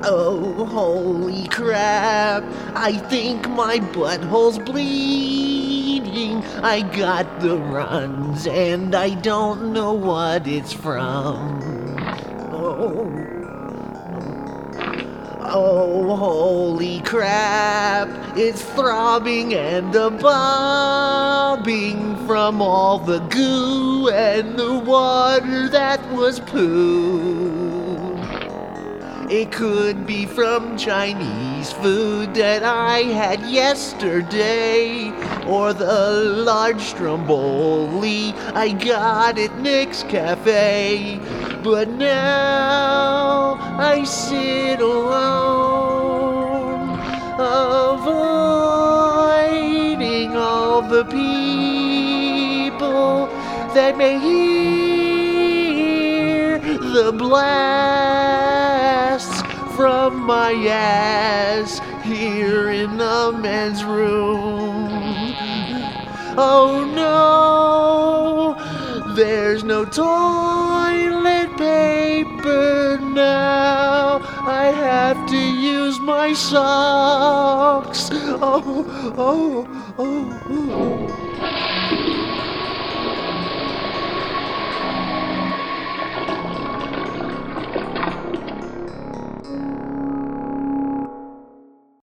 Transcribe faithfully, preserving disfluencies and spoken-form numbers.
Oh, holy crap. I think my butthole's bleeding. I got the runs and I don't know what it's from. Oh. Oh, holy crap. It's throbbing and a bobbing from all the goo and the water that was poo. It could be from Chinese food that I had yesterday, or the large stromboli I got at Nick's Cafe. But now I sit alone, avoiding all the people that may hear the blasts from my ass here in the men's room. Oh no, there's no toilet paper now. I have to use my socks. Oh, oh, oh, oh.